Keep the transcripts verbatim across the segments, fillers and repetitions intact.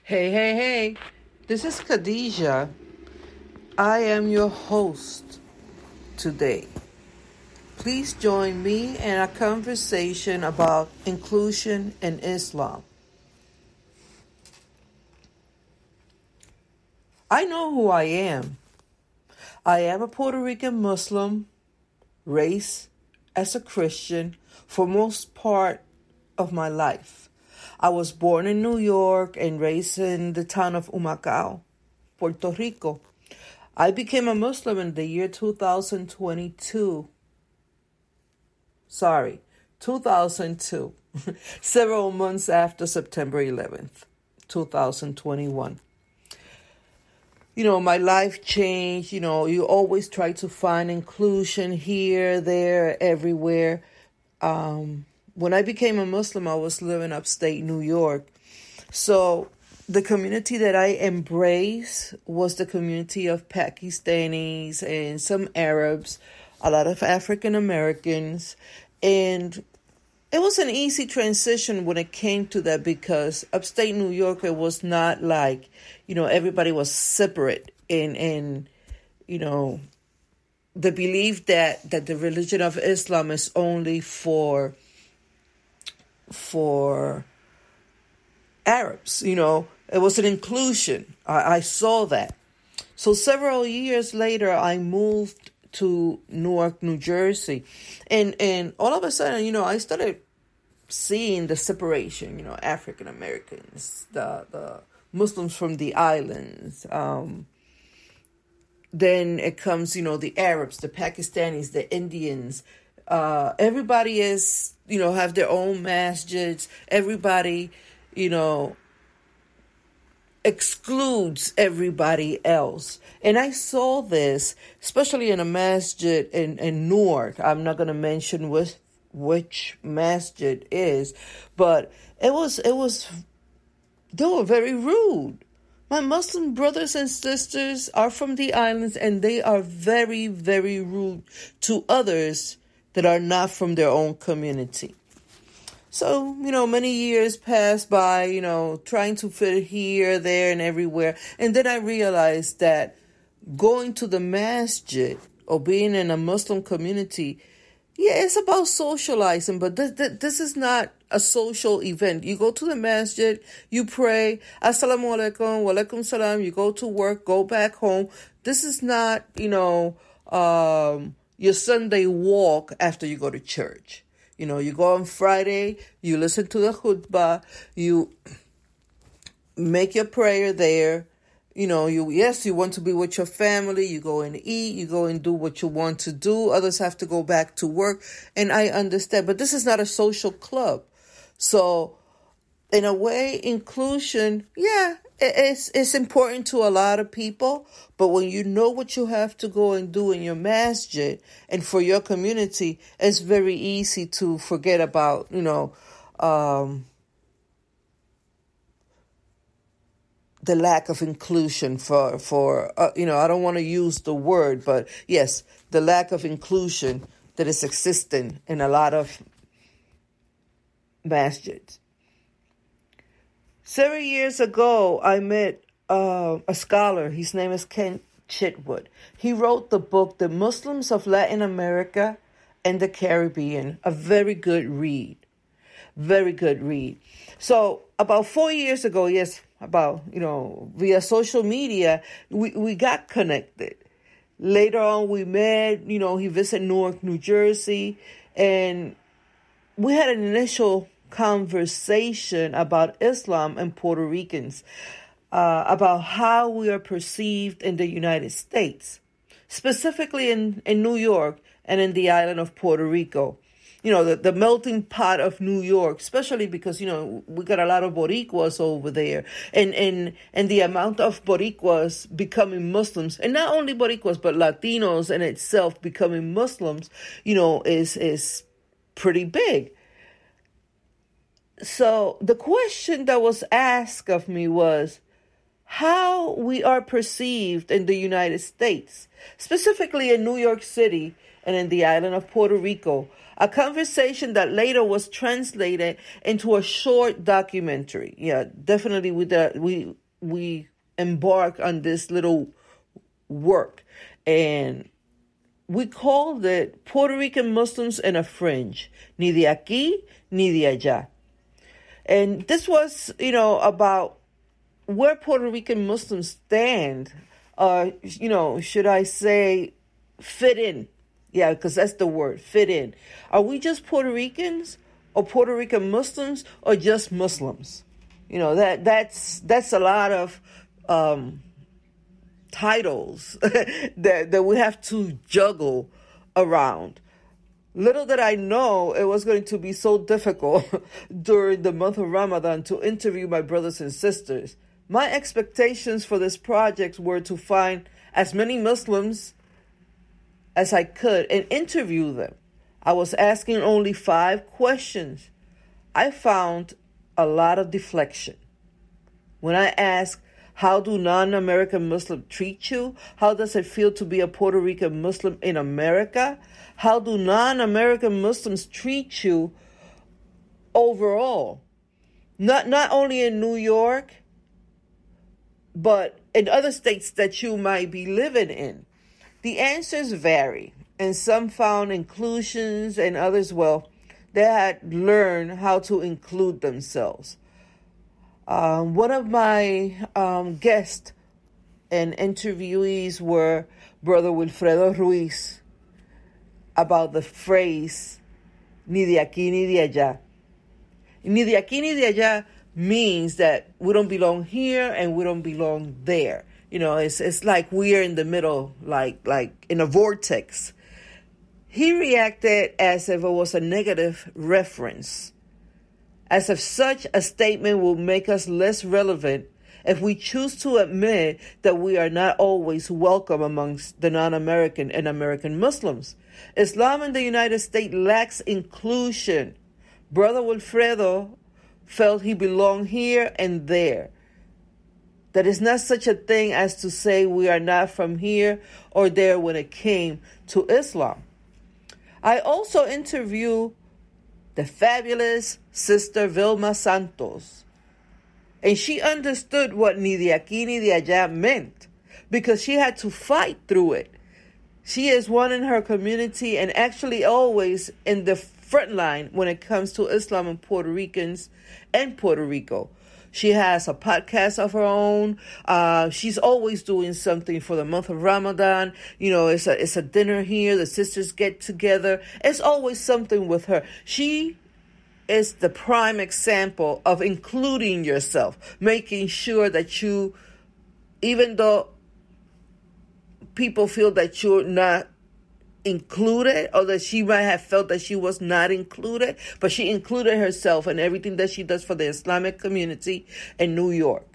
Hey, hey, hey. This is Khadijah. I am your host today. Please join me in a conversation about inclusion in Islam. I know who I am. I am a Puerto Rican Muslim, raised as a Christian for most part of my life. I was born in New York and raised in the town of Humacao, Puerto Rico. I became a Muslim in the year two thousand twenty-two. Sorry, two thousand two. Several months after September eleventh, two thousand twenty-one. You know, my life changed. You know, you always try to find inclusion here, there, everywhere. Um, when I became a Muslim, I was living upstate New York. So the community that I embraced was the community of Pakistanis and some Arabs, a lot of African Americans. And it was an easy transition when it came to that because upstate New York, it was not like, you know, everybody was separate in, in you know, the belief that, that the religion of Islam is only for, for Arabs. You know, it was an inclusion. I, I saw that. So several years later, I moved to Newark, New Jersey. And and all of a sudden, you know, I started seeing the separation, you know, African Americans, the the Muslims from the islands. Um, then it comes, you know, the Arabs, the Pakistanis, the Indians. Uh, everybody is, you know, have their own masjids. Everybody, you know, excludes everybody else. And I saw this, especially in a masjid in, in Newark. I'm not going to mention which, which masjid is, but it was, it was, they were very rude. My Muslim brothers and sisters are from the islands and they are very, very rude to others that are not from their own community. So, you know, many years passed by, you know, trying to fit here, there, and everywhere. And then I realized that going to the masjid or being in a Muslim community, yeah, it's about socializing, but th- th- this is not a social event. You go to the masjid, you pray, assalamu alaikum, wa alaikum salam, you go to work, go back home. This is not, you know, um, your Sunday walk after you go to church. You know, you go on Friday, you listen to the khutbah, you make your prayer there. You know, you yes, you want to be with your family, you go and eat, you go and do what you want to do. Others have to go back to work. And I understand, but this is not a social club. So in a way, inclusion, yeah, it's it's important to a lot of people. But when you know what you have to go and do in your masjid and for your community, it's very easy to forget about, you know, um, the lack of inclusion for, for uh, you know, I don't want to use the word, but yes, the lack of inclusion that is existing in a lot of masjids. Several years ago, I met uh, a scholar. His name is Ken Chitwood. He wrote the book, The Muslims of Latin America and the Caribbean, a very good read. Very good read. So about four years ago, yes, about, you know, via social media, we, we got connected. Later on, we met, you know, he visited Newark, New Jersey, and we had an initial conversation about Islam and Puerto Ricans, uh, about how we are perceived in the United States, specifically in, in New York and in the island of Puerto Rico. You know, the, the melting pot of New York, especially because, you know, we got a lot of Boricuas over there. And, and, and the amount of Boricuas becoming Muslims, and not only Boricuas, but Latinos in itself becoming Muslims, you know, is, is pretty big. So the question that was asked of me was how we are perceived in the United States, specifically in New York City and in the island of Puerto Rico. A conversation that later was translated into a short documentary. Yeah, definitely we we we embarked on this little work, and we called it Puerto Rican Muslims in a Fringe, ni de aquí ni de allá. And this was, you know, about where Puerto Rican Muslims stand, uh, you know, should I say fit in? Yeah, because that's the word, fit in. Are we just Puerto Ricans or Puerto Rican Muslims or just Muslims? You know, that that's that's a lot of um, titles that, that we have to juggle around. Little did I know it was going to be so difficult during the month of Ramadan to interview my brothers and sisters. My expectations for this project were to find as many Muslims as I could and interview them. I was asking only five questions. I found a lot of deflection. When I asked, how do non-American Muslims treat you? How does it feel to be a Puerto Rican Muslim in America? How do non-American Muslims treat you overall? Not not only in New York, but in other states that you might be living in. The answers vary, and some found inclusions and others, well, they had learned how to include themselves. Um, one of my um, guests and interviewees were Brother Wilfredo Ruiz about the phrase, ni de aquí ni de allá. Ni de aquí ni de allá means that we don't belong here and we don't belong there. You know, it's it's like we're in the middle, like like in a vortex. He reacted as if it was a negative reference, as if such a statement will make us less relevant if we choose to admit that we are not always welcome amongst the non-American and American Muslims. Islam in the United States lacks inclusion. Brother Wilfredo felt he belonged here and there. That is not such a thing as to say we are not from here or there when it came to Islam. I also interviewed the fabulous Sister Vilma Santos, and she understood what ni de aquí ni de allá meant because she had to fight through it. She is one in her community and actually always in the front line when it comes to Islam and Puerto Ricans and Puerto Rico. She has a podcast of her own. Uh, she's always doing something for the month of Ramadan. You know, it's a it's a dinner here. The sisters get together. It's always something with her. She is the prime example of including yourself, making sure that you, even though people feel that you're not included or that she might have felt that she was not included, but she included herself in everything that she does for the Islamic community in New York.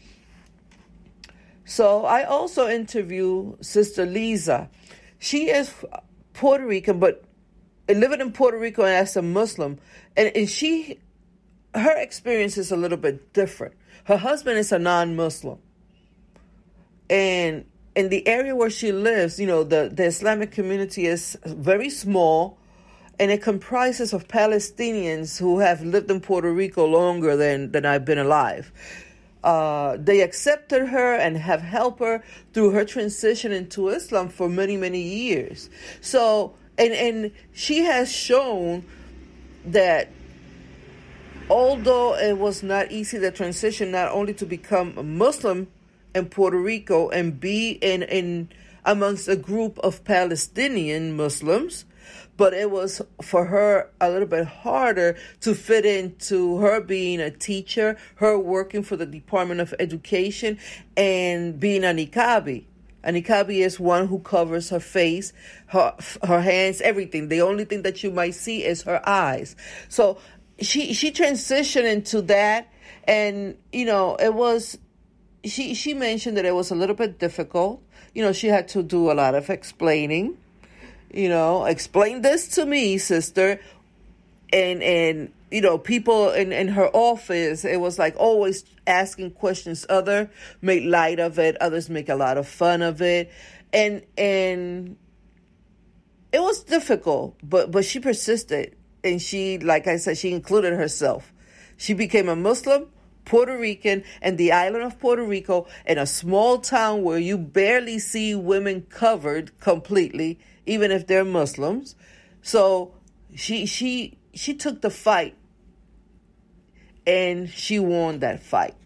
So I also interviewed Sister Lisa. She is Puerto Rican, but living in Puerto Rico as a Muslim, and, and she, her experience is a little bit different. Her husband is a non-Muslim, and in the area where she lives, you know, the, the Islamic community is very small, and it comprises of Palestinians who have lived in Puerto Rico longer than, than I've been alive. Uh, they accepted her and have helped her through her transition into Islam for many, many years. So, and, and she has shown that although it was not easy, the transition not only to become a Muslim in Puerto Rico and be in, in amongst a group of Palestinian Muslims, but it was for her a little bit harder to fit into her being a teacher, her working for the Department of Education, and being a niqabi. A niqabi is one who covers her face, her her hands, everything. The only thing that you might see is her eyes. So she she transitioned into that, and you know it was. She she mentioned that it was a little bit difficult. You know, she had to do a lot of explaining. You know, explain this to me, sister. And, and you know, people in, in her office, it was like always asking questions. Other make light of it. Others make a lot of fun of it. And, and It was difficult, but but she persisted. And she, like I said, she included herself. She became a Muslim, Puerto Rican, and the island of Puerto Rico, in a small town where you barely see women covered completely, even if they're Muslims. So she she she took the fight, and she won that fight.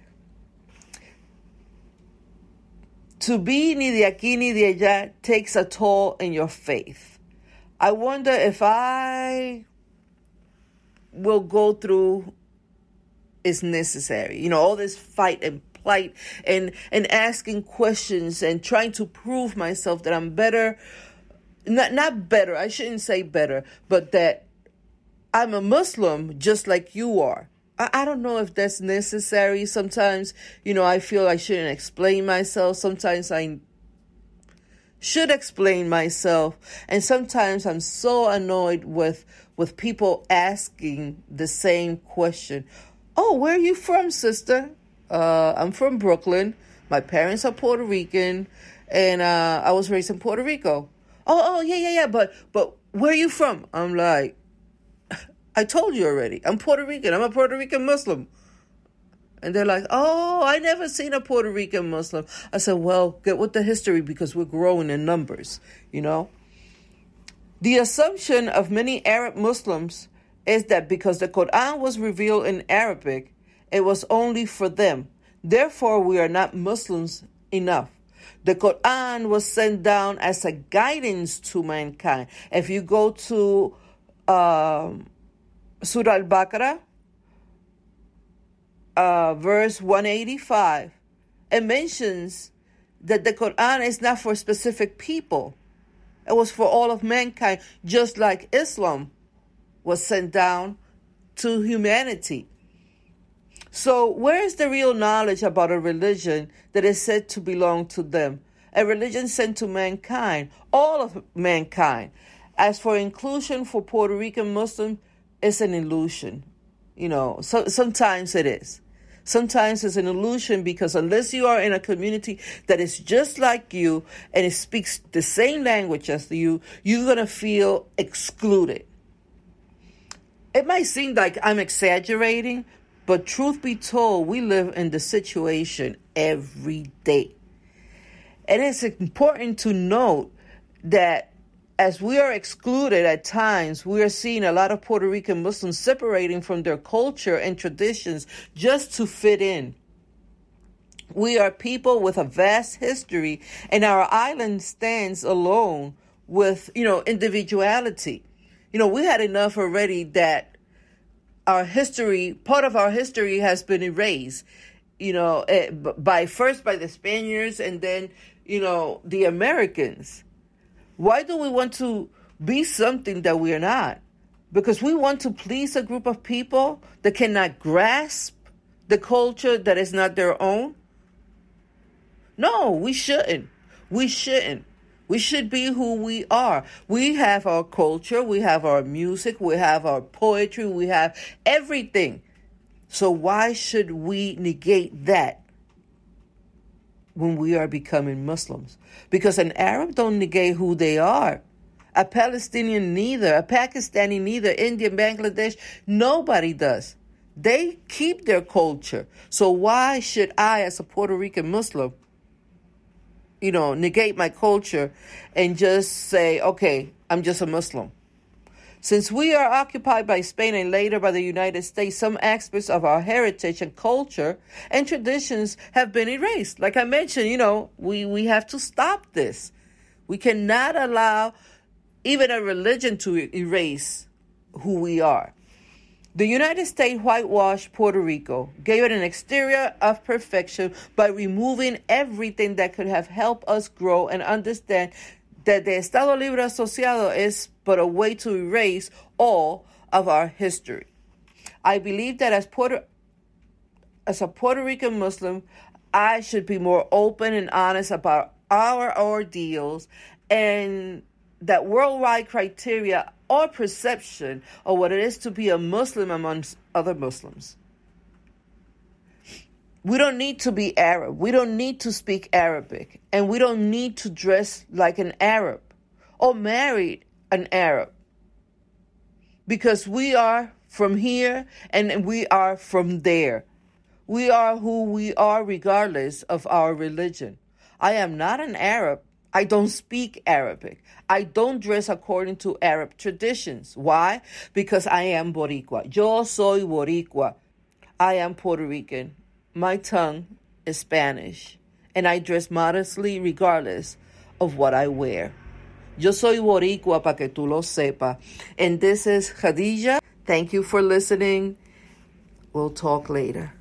To be ni de aquí ni de allá takes a toll in your faith. I wonder if I will go through is necessary. You know, all this fight and plight and, and asking questions and trying to prove myself that I'm better. Not, not better, I shouldn't say better, but that I'm a Muslim just like you are. I, I don't know if that's necessary. Sometimes, you know, I feel I shouldn't explain myself. Sometimes I should explain myself. And sometimes I'm so annoyed with, with people asking the same question. Oh, where are you from, sister? Uh, I'm from Brooklyn. My parents are Puerto Rican, and uh, I was raised in Puerto Rico. Oh, oh, yeah, yeah, yeah, but but where are you from? I'm like, I told you already. I'm Puerto Rican. I'm a Puerto Rican Muslim. And they're like, oh, I never seen a Puerto Rican Muslim. I said, well, get with the history because we're growing in numbers, you know. The assumption of many Arab Muslims is that because the Quran was revealed in Arabic, it was only for them. Therefore, we are not Muslims enough. The Quran was sent down as a guidance to mankind. If you go to um, Surah Al-Baqarah, uh, verse one eighty-five, it mentions that the Quran is not for specific people. It was for all of mankind, just like Islam was sent down to humanity. So where is the real knowledge about a religion that is said to belong to them? A religion sent to mankind, all of mankind. As for inclusion for Puerto Rican Muslims, it's an illusion. You know, so sometimes it is. Sometimes it's an illusion because unless you are in a community that is just like you and it speaks the same language as you, you're going to feel excluded. It might seem like I'm exaggerating, but truth be told, we live in the situation every day. And it's important to note that as we are excluded at times, we are seeing a lot of Puerto Rican Muslims separating from their culture and traditions just to fit in. We are people with a vast history, and our island stands alone with, you know, individuality. You know, we had enough already that our history, part of our history has been erased, you know, by first by the Spaniards and then, you know, the Americans. Why do we want to be something that we are not? Because we want to please a group of people that cannot grasp the culture that is not their own? No, we shouldn't. We shouldn't. We should be who we are. We have our culture, we have our music, we have our poetry, we have everything. So why should we negate that when we are becoming Muslims? Because an Arab don't negate who they are. A Palestinian neither, a Pakistani neither, Indian, Bangladesh, nobody does. They keep their culture. So why should I, as a Puerto Rican Muslim, you know, negate my culture and just say, okay, I'm just a Muslim? Since we are occupied by Spain and later by the United States, some aspects of our heritage and culture and traditions have been erased. Like I mentioned, you know, we, we have to stop this. We cannot allow even a religion to erase who we are. The United States whitewashed Puerto Rico, gave it an exterior of perfection by removing everything that could have helped us grow and understand that the Estado Libre Asociado is but a way to erase all of our history. I believe that as Puerto, as a Puerto Rican Muslim, I should be more open and honest about our ordeals and that worldwide criteria or perception of what it is to be a Muslim amongst other Muslims. We don't need to be Arab. We don't need to speak Arabic. And we don't need to dress like an Arab. or married an Arab, because we are from here and we are from there. We are who we are regardless of our religion. I am not an Arab. I don't speak Arabic. I don't dress according to Arab traditions. Why? Because I am Boricua. Yo soy Boricua. I am Puerto Rican. My tongue is Spanish. And I dress modestly regardless of what I wear. Yo soy Boricua, pa que tú lo sepa. And this is Khadija. Thank you for listening. We'll talk later.